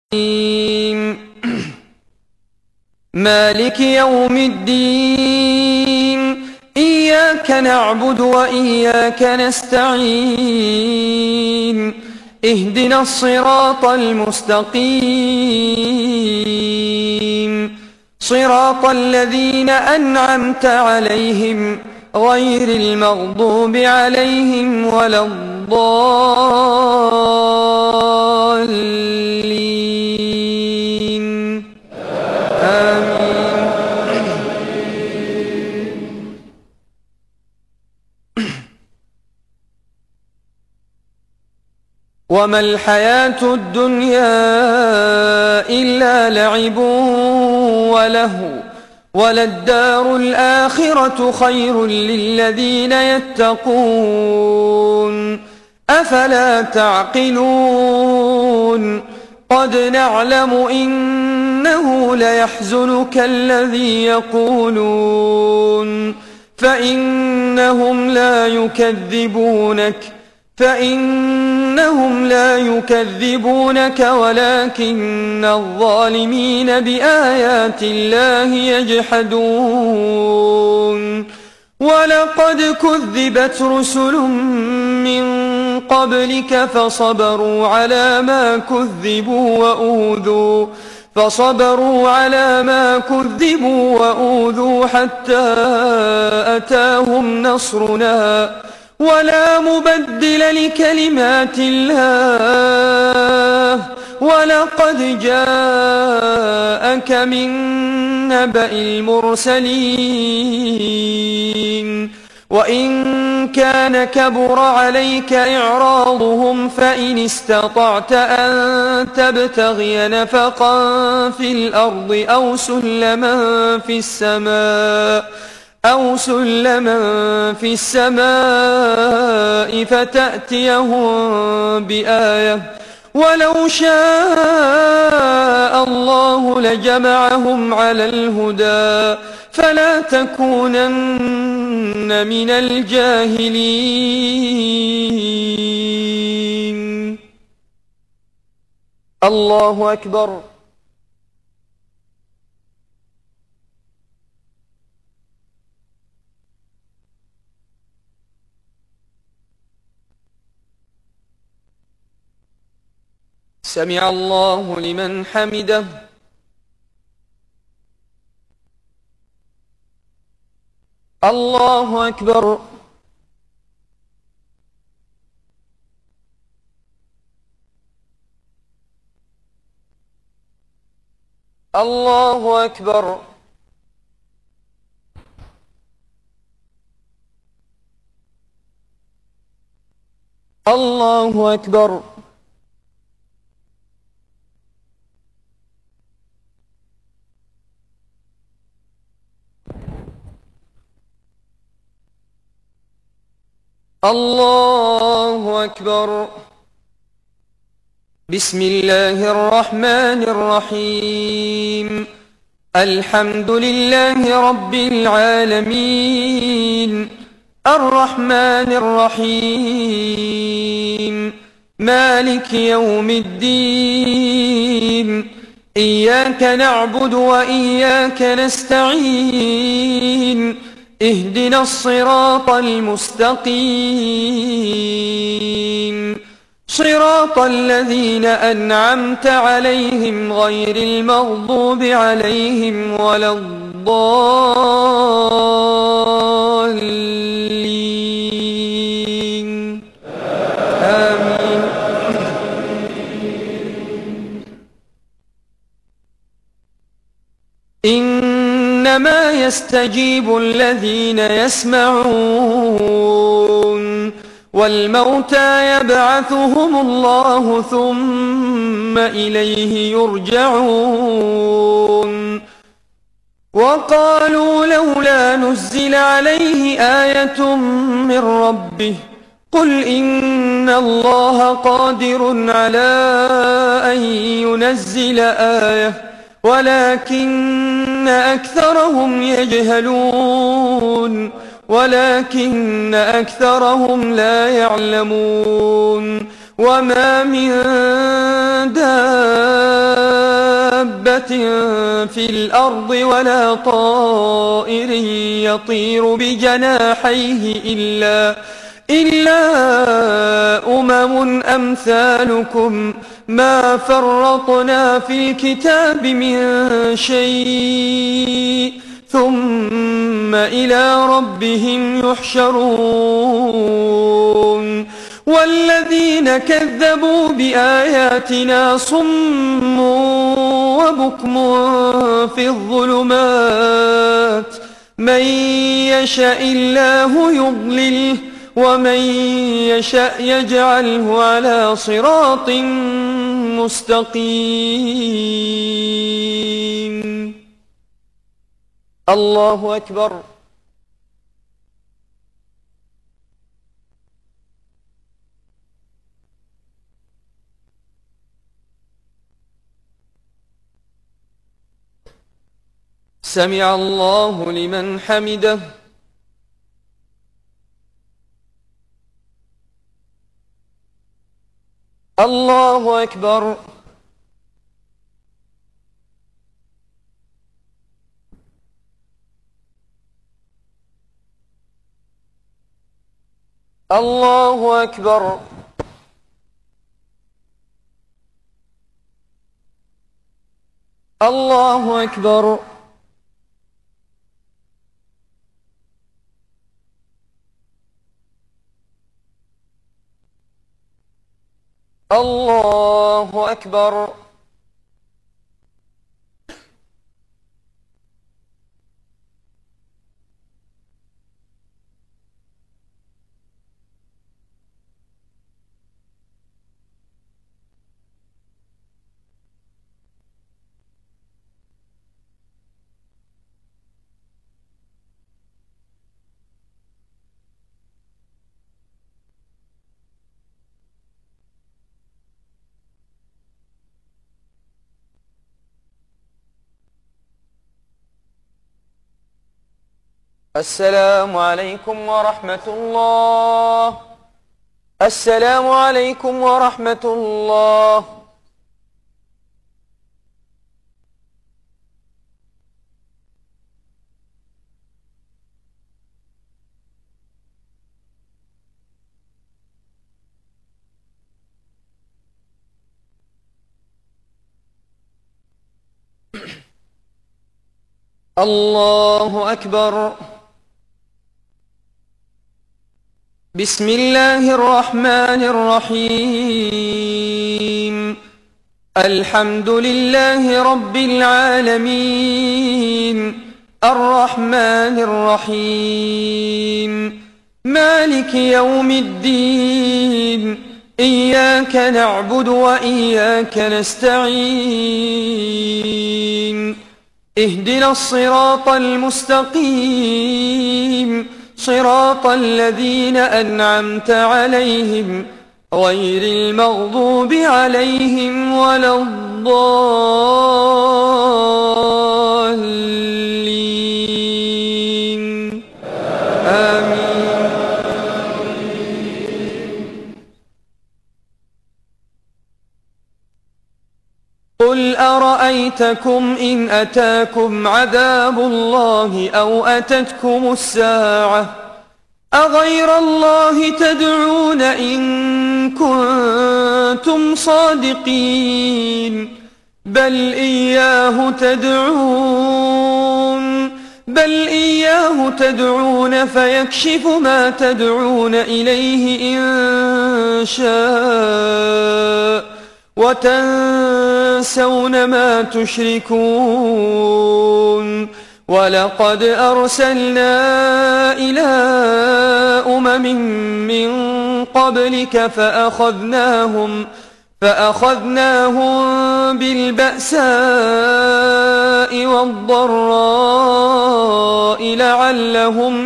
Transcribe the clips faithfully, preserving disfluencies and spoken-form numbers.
مالك يوم الدين إياك نعبد وإياك نستعين اهدنا الصراط المستقيم صراط الذين أنعمت عليهم غير المغضوب عليهم ولا الضالين آمين. وما الحياة الدنيا إلا لعب ولهو وللدار الآخرة خير للذين يتقون أفلا تعقلون قد نعلم إنه ليحزنك الذي يقولون فإنهم لا يكذبونك فإنهم لا يكذبونك ولكن الظالمين بآيات الله يجحدون ولقد كذبت رسل من قبلك فصبروا على ما كذبوا وأوذوا فصبروا على ما كذبوا وأوذوا حتى أتاهم نصرنا ولا مبدل لكلمات الله ولقد جاءك من نبأ المرسلين وإن كان كبر عليك إعراضهم فإن استطعت أن تبتغي نفقا في الأرض أو سلما في السماء أو سلما في السماء فتأتيهم بآية ولو شاء الله لجمعهم على الهدى فلا تكونن من الجاهلين. الله أكبر. سمع الله لمن حمده. الله أكبر. الله أكبر. الله أكبر. الله أكبر. بسم الله الرحمن الرحيم الحمد لله رب العالمين الرحمن الرحيم مالك يوم الدين إياك نعبد وإياك نستعين اهدنا الصراط المستقيم صراط الذين أنعمت عليهم غير المغضوب عليهم ولا الضالين آمين. إنما يستجيب الذين يسمعون والموتى يبعثهم الله ثم إليه يرجعون وقالوا لولا نزل عليه آية من ربه قل إن الله قادر على أن ينزل آية ولكن أكثرهم يجهلون ولكن أكثرهم لا يعلمون وما من دابة دابة في الأرض ولا طائر يطير بجناحيه إلا إلا أمم أمثالكم ما فرطنا في الكتاب من شيء ثم إلى ربهم يحشرون والذين كذبوا بآياتنا صم وبكم في الظلمات من يشاء الله يضلله ومن يشاء يجعله على صراط مستقيم. الله أكبر. سمع الله لمن حمده. الله أكبر. الله أكبر. الله أكبر. الله أكبر. السلام عليكم ورحمة الله. السلام عليكم ورحمة الله. الله أكبر. بسم الله الرحمن الرحيم. الحمد لله رب العالمين الرحمن الرحيم مالك يوم الدين إياك نعبد وإياك نستعين اهدنا الصراط المستقيم صراط الذين أنعمت عليهم غير المغضوب عليهم ولا الضالين آمين. قل أرأيتكم إن أتاكم عذاب الله أو أتتكم الساعة أغير الله تدعون إن كنتم صادقين بل إياه تدعون بل إياه تدعون فيكشف ما تدعون إليه إن شاء وتنسون ما تشركون ولقد أرسلنا إلى أمم من قبلك فأخذناهم فأخذناهم بالبأساء والضراء لعلهم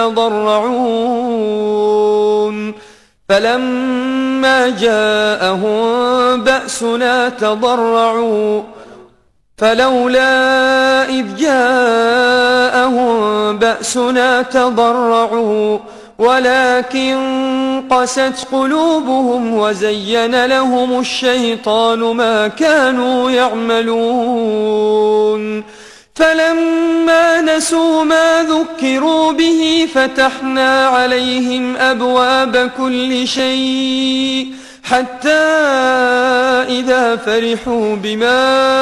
يتضرعون فلما جاءهم بأسنا تضرعوا فلولا إذ جاءهم بأسنا تضرعوا ولكن قست قلوبهم وزين لهم الشيطان ما كانوا يعملون فلما نسوا ما ذكروا به فتحنا عليهم أبواب كل شيء حتى إذا فرحوا بما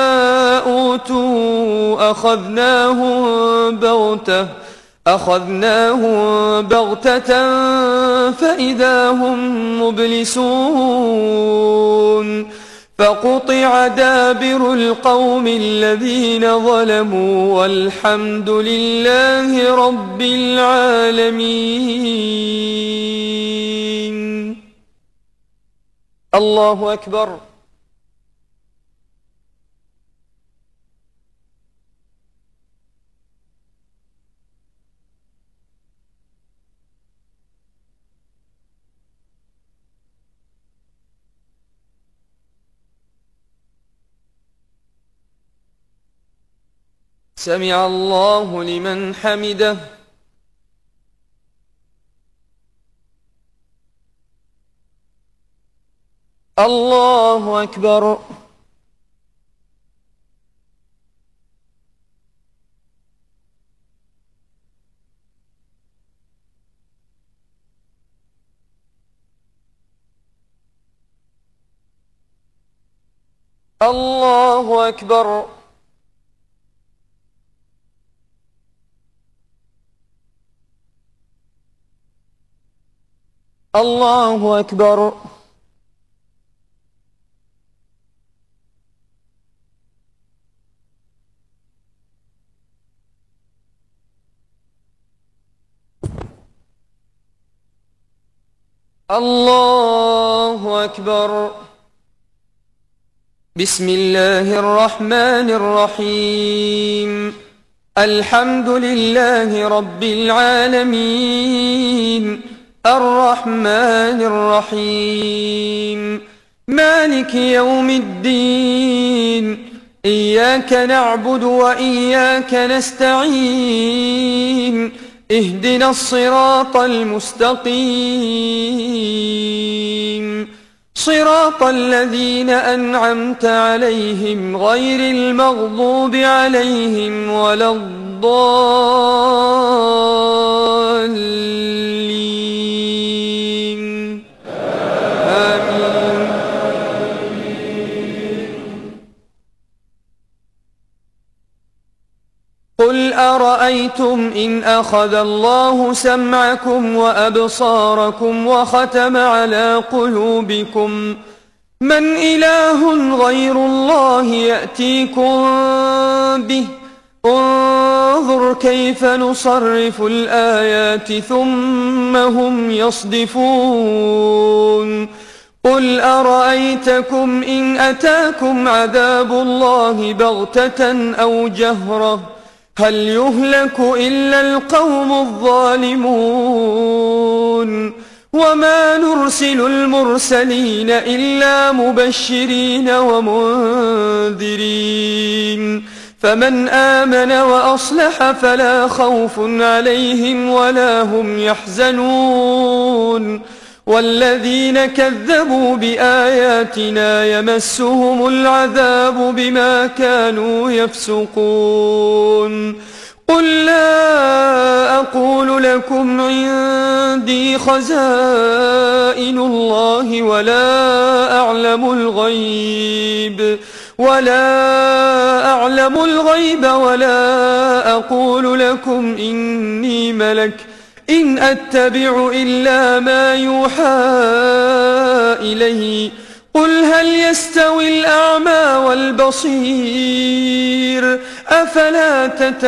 أوتوا أخذناهم بغتة أخذناهم بغتة فإذا هم مبلسون فقطع دابر القوم الذين ظلموا والحمد لله رب العالمين. الله أكبر. سمع الله لمن حمده. الله أكبر. الله أكبر. الله أكبر. الله أكبر. بسم الله الرحمن الرحيم. الحمد لله رب العالمين الرحمن الرحيم مالك يوم الدين إياك نعبد وإياك نستعين اهدنا الصراط المستقيم صراط الذين أنعمت عليهم غير المغضوب عليهم ولا الضالين آمين. قل أرأيتم إن أخذ الله سمعكم وأبصاركم وختم على قلوبكم من إله غير الله يأتيكم به انظر كيف نصرف الآيات ثم هم يصدفون. قل أرأيتكم إن أتاكم عذاب الله بغتة أو جهرة هل يهلك إلا القوم الظالمون وما نرسل المرسلين إلا مبشرين ومنذرين فمن آمن وأصلح فلا خوف عليهم ولا هم يحزنون والذين كذبوا بآياتنا يمسهم العذاب بما كانوا يفسقون. قل لا أقول لكم عندي خزائن الله ولا أعلم الغيب ولا أعلم الغيب ولا أقول لكم إني ملك إن أتبع إلا ما يوحى إلي. قل هل يستوي الأعمى والبصير أفلا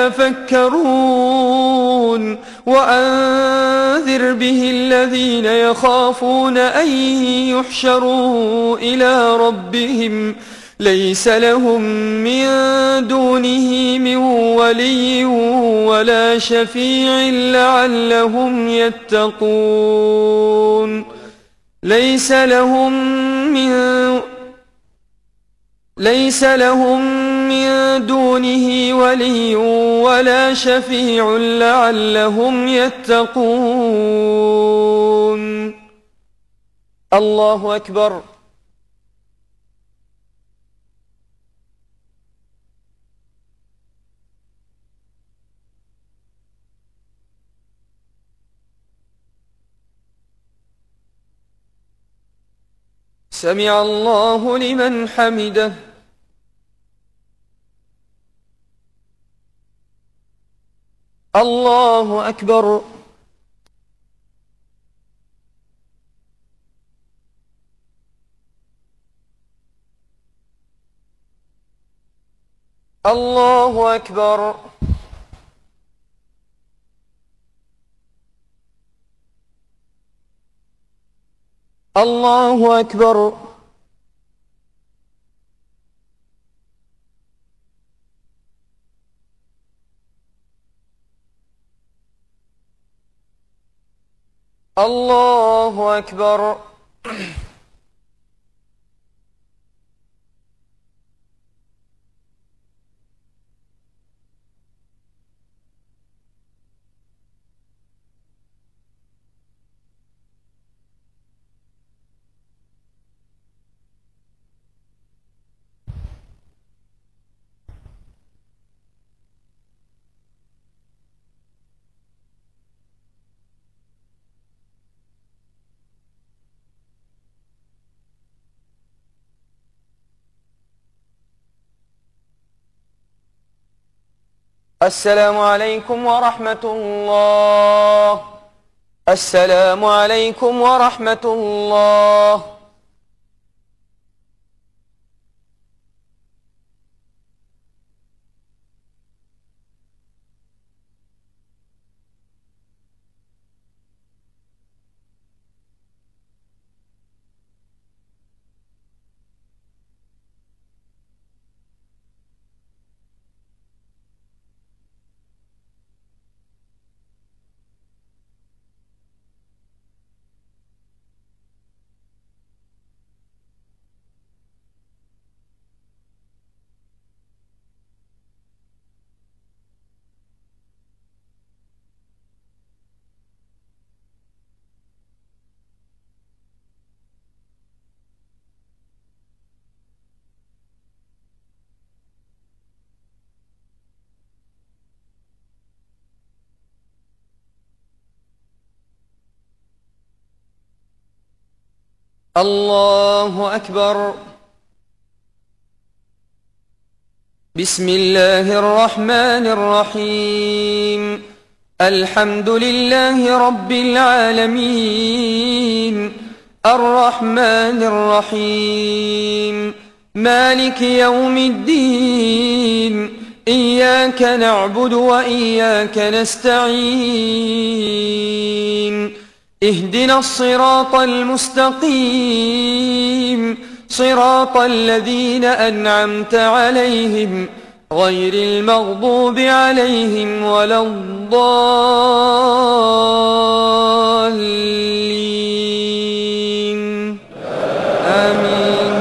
تتفكرون. وأنذر به الذين يخافون أن يحشروا إلى ربهم ليس لهم من دونه من ولي ولا شفيع لعلهم يتقون. ليس لهم من ليس لهم من دونه ولي ولا شفيع لعلهم يتقون. الله أكبر. سمع الله لمن حمده. الله أكبر. الله أكبر. الله أكبر. الله أكبر. السلام عليكم ورحمة الله. السلام عليكم ورحمة الله. الله أكبر. بسم الله الرحمن الرحيم. الحمد لله رب العالمين الرحمن الرحيم مالك يوم الدين إياك نعبد وإياك نستعين اهدنا الصراط المستقيم صراط الذين أنعمت عليهم غير المغضوب عليهم ولا الضالين آمين.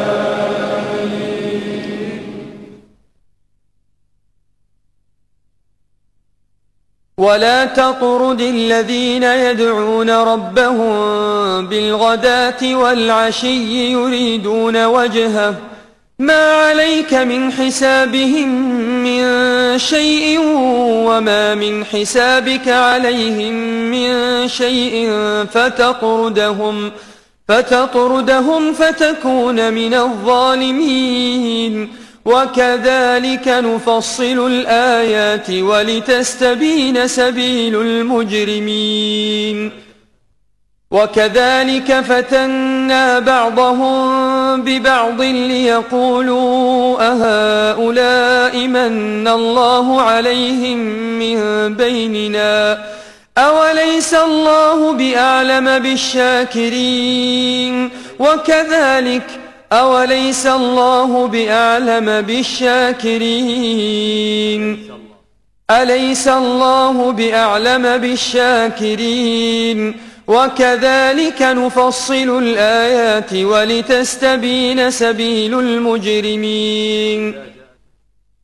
ولا تطرد الذين يدعون ربهم بالغداة والعشي يريدون وجهه ما عليك من حسابهم من شيء وما من حسابك عليهم من شيء فتطردهم فتطردهم فتكون من الظالمين وكذلك نفصل الآيات ولتستبين سبيل المجرمين وكذلك فتنا بعضهم ببعض ليقولوا أهؤلاء من الله عليهم من بيننا أوليس الله بأعلم بالشاكرين وكذلك أوليس الله بأعلم بالشاكرين أليس الله بأعلم بالشاكرين وكذلك نفصل الآيات ولتستبين سبيل المجرمين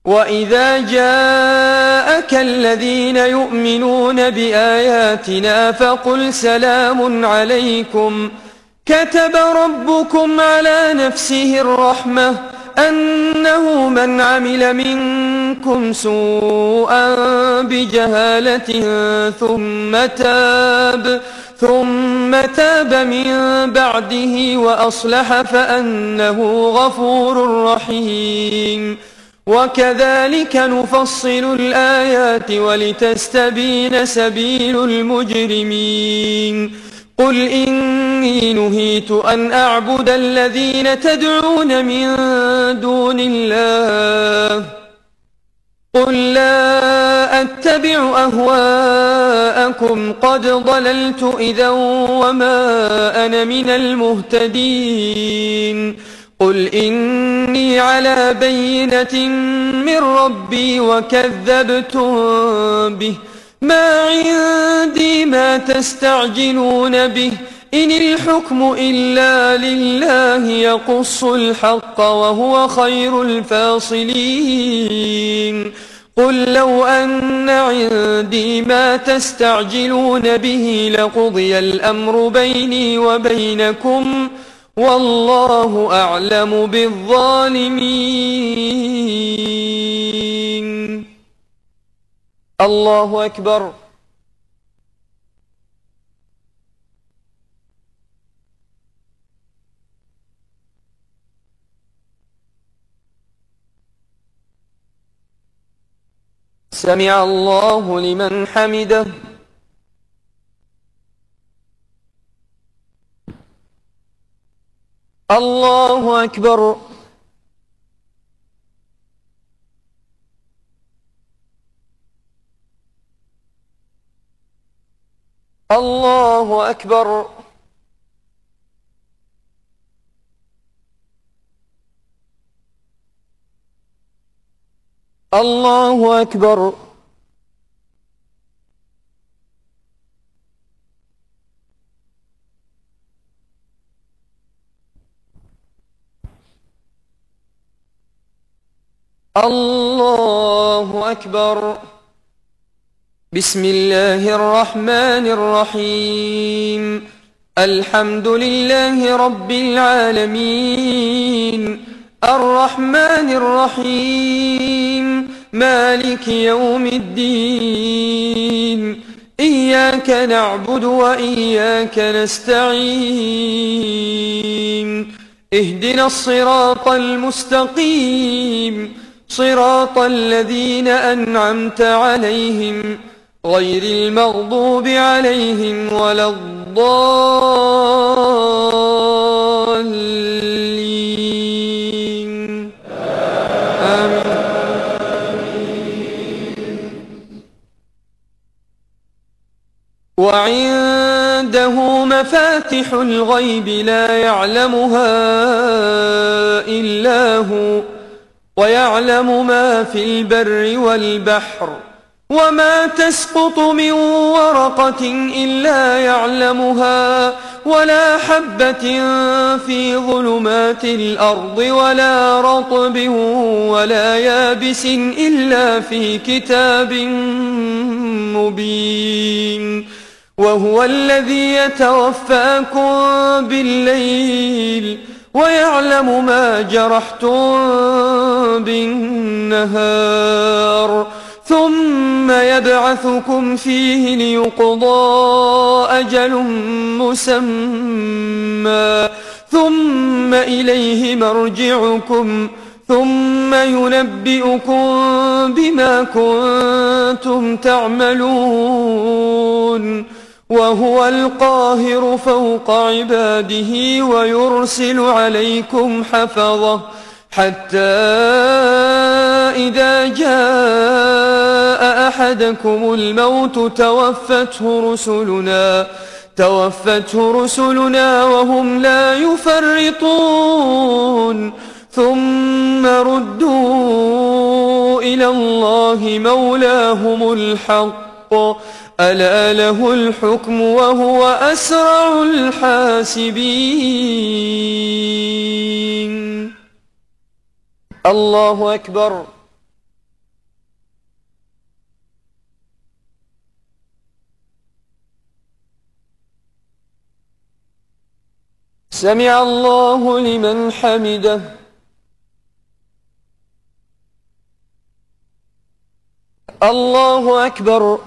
وإذا جاءك الذين يؤمنون بآياتنا فقل سلام عليكم كتب ربكم على نفسه الرحمة أنه من عمل منكم سوءا بجهالة ثم تاب ثم تاب من بعده وأصلح فأنه غفور رحيم. وكذلك نفصل الآيات ولتستبين سبيل المجرمين. قل إني نهيت أن أعبد الذين تدعون من دون الله قل لا أتبع أهواءكم قد ضللت إذا وما أنا من المهتدين. قل إني على بينة من ربي وكذبتم به ما عندي ما تستعجلون به إن الحكم إلا لله يقص الحق وهو خير الفاصلين. قل لو أن عندي ما تستعجلون به لقضي الأمر بيني وبينكم والله أعلم بالظالمين. الله أكبر. سمع الله لمن حمده. الله أكبر. الله أكبر. الله أكبر. الله أكبر. بسم الله الرحمن الرحيم. الحمد لله رب العالمين الرحمن الرحيم مالك يوم الدين إياك نعبد وإياك نستعين اهدنا الصراط المستقيم صراط الذين أنعمت عليهم غير المغضوب عليهم ولا الضالين. آمين. وعنده مفاتح الغيب لا يعلمها إلا هو ويعلم ما في البر والبحر وما تسقط من ورقة إلا يعلمها ولا حبة في ظلمات الأرض ولا رطب ولا يابس إلا في كتاب مبين. وهو الذي يتوفاكم بالليل ويعلم ما جرحتم بالنهار ثم يبعثكم فيه ليقضى أجل مسمى ثم إليه مرجعكم ثم ينبئكم بما كنتم تعملون. وهو القاهر فوق عباده ويرسل عليكم حفظه حتى إذا جاء أحدكم الموت توفته رسلنا توفته رسلنا وهم لا يفرطون ثم ردوا إلى الله مولاهم الحق ألا له الحكم وهو أسرع الحاسبين. الله أكبر. سمع الله لمن حمده. الله أكبر.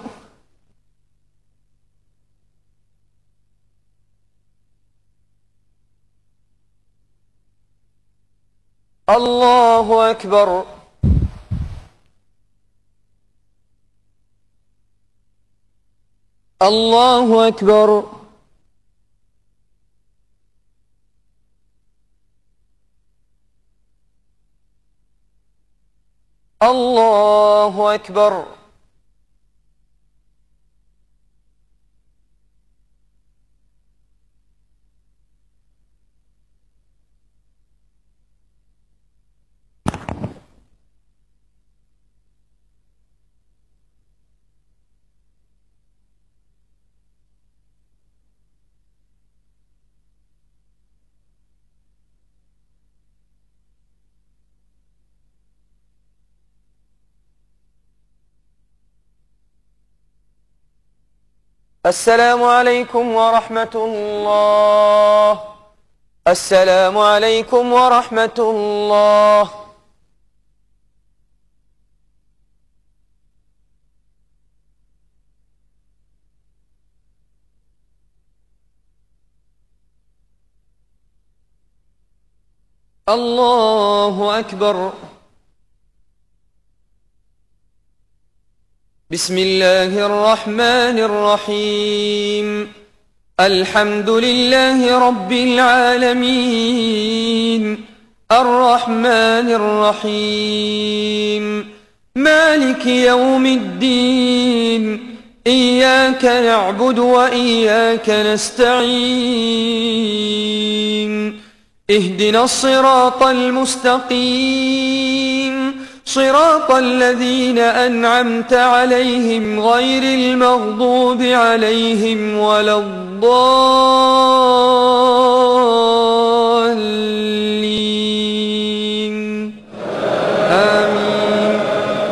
الله أكبر. الله أكبر. الله أكبر. السلام عليكم ورحمة الله. السلام عليكم ورحمة الله. الله أكبر. بسم الله الرحمن الرحيم. الحمد لله رب العالمين الرحمن الرحيم مالك يوم الدين إياك نعبد وإياك نستعين اهدنا الصراط المستقيم صراط الذين أنعمت عليهم غير المغضوب عليهم ولا الضالين آمين.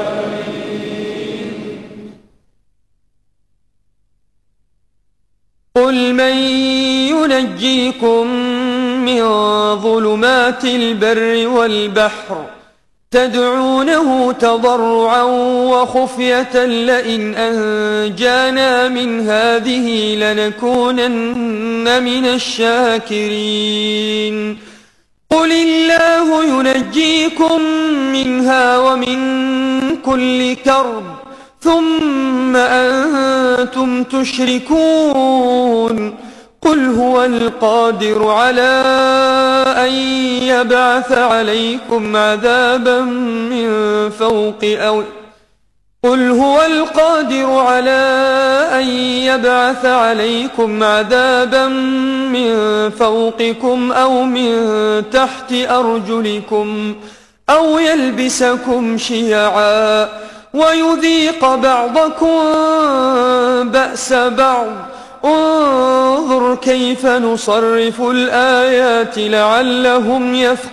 قل من ينجيكم من ظلمات البر والبحر تدعونه تضرعا وخفية لئن أنجانا من هذه لنكونن من الشاكرين. قل الله ينجيكم منها ومن كل كرب ثم أنتم تشركون. قل هو القادر على أن يبعث عليكم عذابا من فوق أو قل هو القادر على أن يبعث عليكم عذابا من فوقكم أو من تحت أرجلكم أو يلبسكم شيعا ويذيق بعضكم بأس بعض. انظر كيف نصرف الآيات لعلهم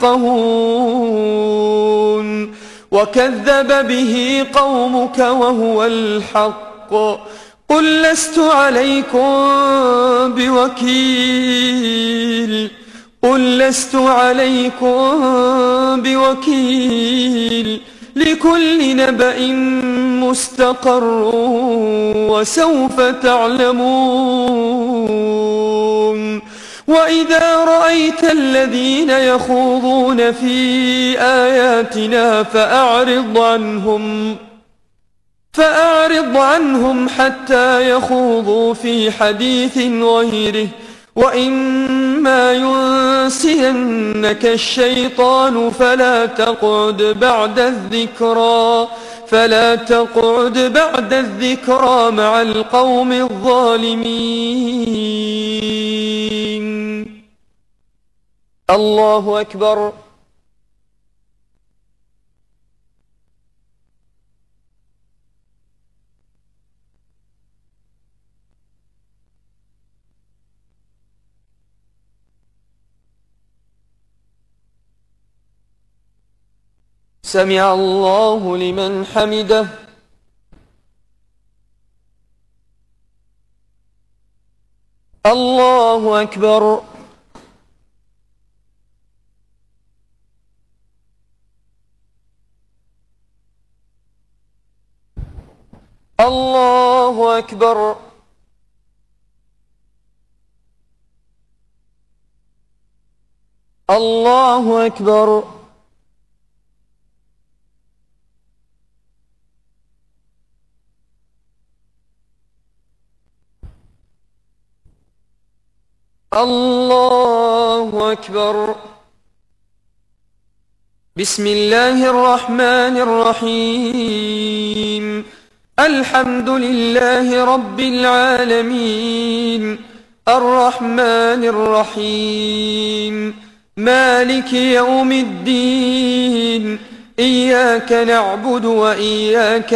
يفقهون. وكذب به قومك وهو الحق. قل لست عليكم بوكيل قل لست عليكم بوكيل لكل نبأ مستقر وسوف تعلمون. وإذا رأيت الذين يخوضون في آياتنا فأعرض عنهم فأعرض عنهم حتى يخوضوا في حديث غيره وإما ينسينك الشيطان فلا تقعد بعد الذكرى فلا تقعد بعد الذكرى مع القوم الظالمين. الله أكبر. سمع الله لمن حمده. الله أكبر. الله أكبر. الله أكبر. الله أكبر. بسم الله الرحمن الرحيم. الحمد لله رب العالمين، الرحمن الرحيم، مالك يوم الدين، إياك نعبد وإياك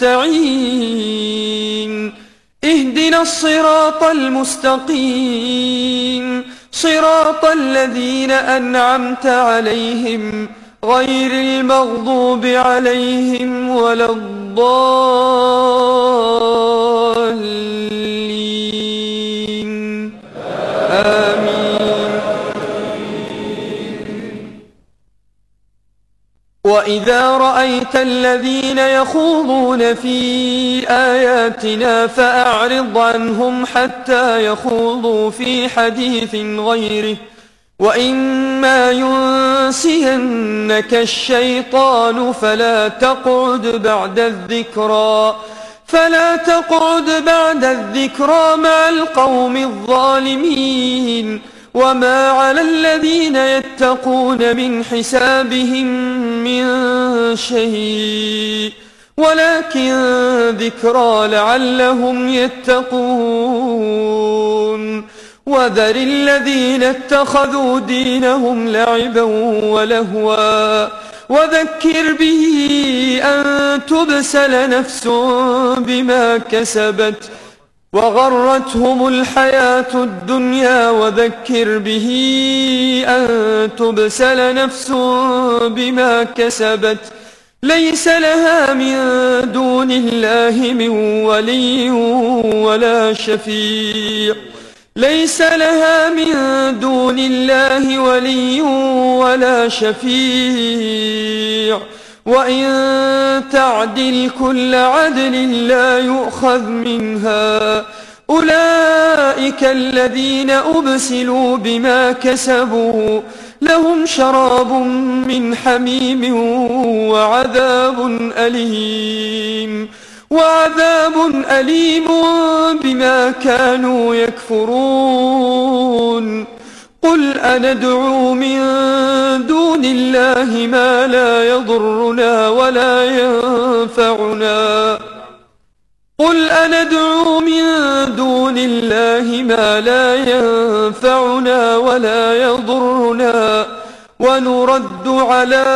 نستعين، اهدنا الصراط المستقيم، صراط الذين أنعمت عليهم غير المغضوب عليهم ولا الضالين. آمين. وإذا رأيت الذين يخوضون في آياتنا فأعرض عنهم حتى يخوضوا في حديث غيره، وإما ينسينك الشيطان فلا تقعد بعد الذكرى فلا تقعد بعد الذكرى مع القوم الظالمين. وما على الذين يتقون من حسابهم من شيء، ولكن ذكرى لعلهم يتقون. وذر الذين اتخذوا دينهم لعبا ولهوا وذكر به أن تبسل نفس بما كسبت وغرتهم الحياة الدنيا، وذكر به أن تبسل نفس بما كسبت ليس لها من دون الله من ولي ولا شفيع ليس لها من دون الله ولي ولا شفيع وإن تعدل كل عدل لا يؤخذ منها. أولئك الذين أبسلوا بما كسبوا لهم شراب من حميم وعذاب أليم وعذاب أليم بما كانوا يكفرون. قل أندعو من دون الله ما لا يضرنا ولا ينفعنا قل أندعو من دون الله ما لا ينفعنا ولا يضرنا ونرد على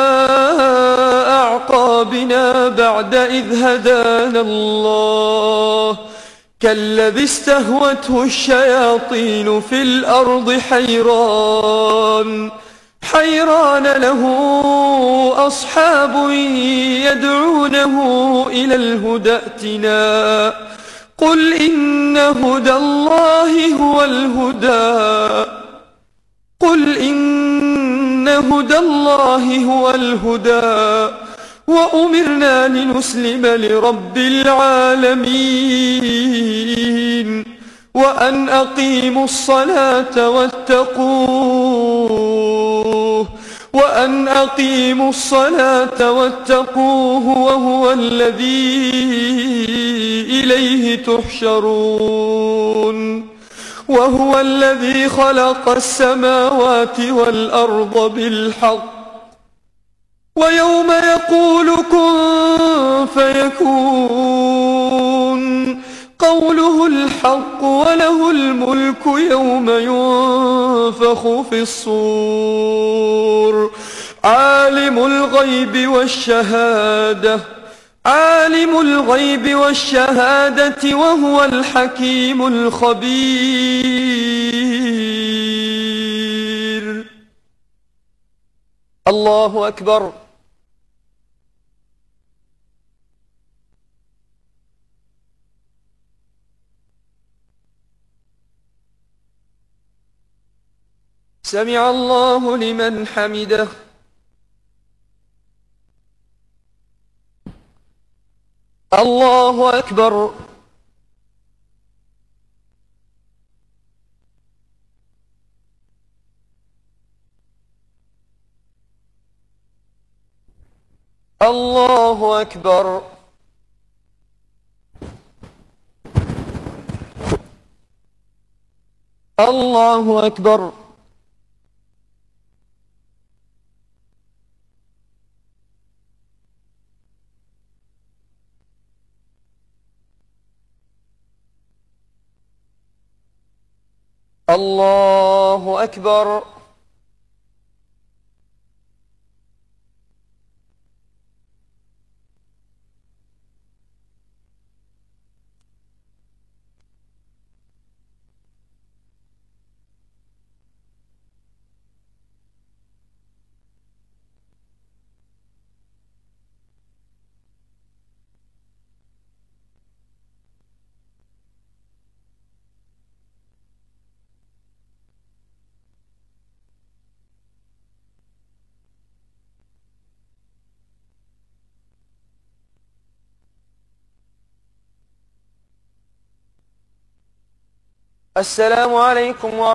أعقابنا بعد إذ هدانا الله كالذي استهوته الشياطين في الأرض حيران حيران له أصحاب يدعونه إلى الهدى ائتنا. قل إن هدى الله هو الهدى قل إن هدى الله هو الهدى وأمرنا لنسلم لرب العالمين وأن أقيموا الصلاة واتقوه وأن أقيموا الصلاة واتقوه وهو الذي إليه تحشرون. وهو الذي خلق السماوات والأرض بالحق ويوم يقول كن فيكون قوله الحق وله الملك يوم ينفخ في الصور. عالم الغيب والشهادة عالم الغيب والشهادة وهو الحكيم الخبير. الله أكبر. سمع الله لمن حمده. الله أكبر. الله أكبر. الله أكبر. الله أكبر. السلام عليكم ورحمة الله.